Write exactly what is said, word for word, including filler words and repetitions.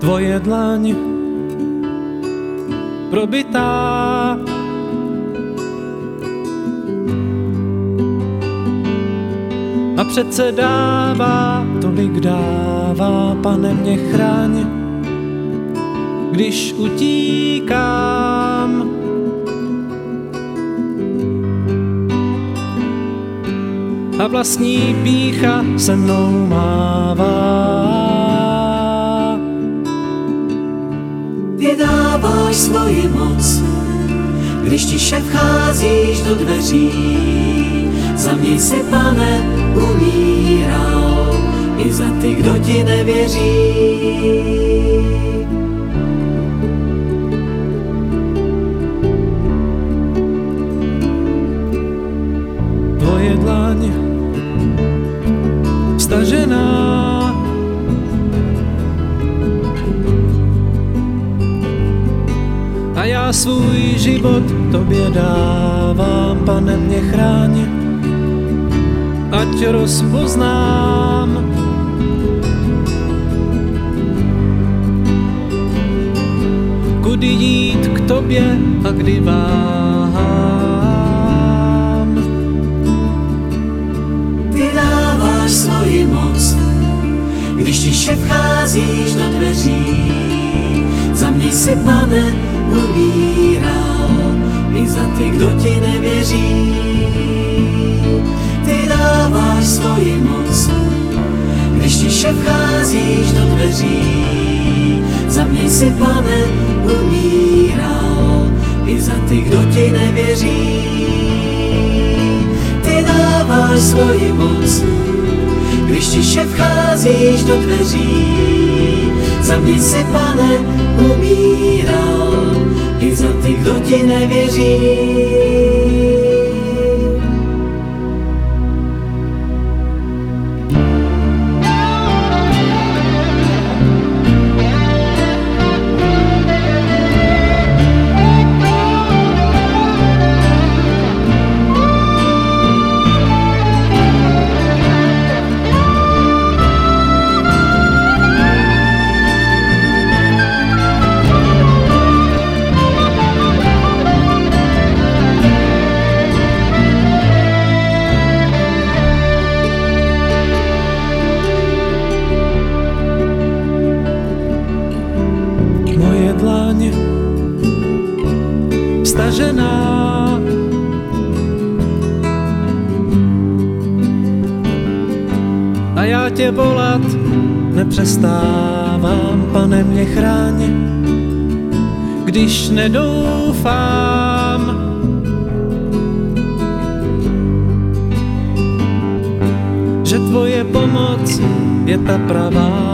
Tvoje dlaň probitá, a přece dává, tolik dává, Pane, mě chráň, když utíkám. A vlastní pýcha se mnou mává. Ty dáváš svoji moc, když tiše vcházíš do dveří. Za mě si, Pane, umíral, i za ty, kdo ti nevěří. Tvoje dlaň vstažená, a já svůj život tobě dávám, Pane, mě chráň, ať rozpoznám, kudy jít k tobě a kdy váhám. Ty dáváš svoji moc, když tiše vcházíš do dveří. Za mě si, Pane, umíral, i za ty, kdo ti nevěří. Ty dáváš svoji moc, když tiše vcházíš do dveří. Za mě si, Pane, umíral, i za ty, kdo ti nevěří. Ty dáváš svoji moc, když tiše vcházíš do dveří. Za mě si, Pane, umíral, i za ty, kdo ti nevěří. Dlaň vstažená, a já tě volat nepřestávám, Pane, mě chráň, když nedoufám. Že tvoje pomoc je ta pravá.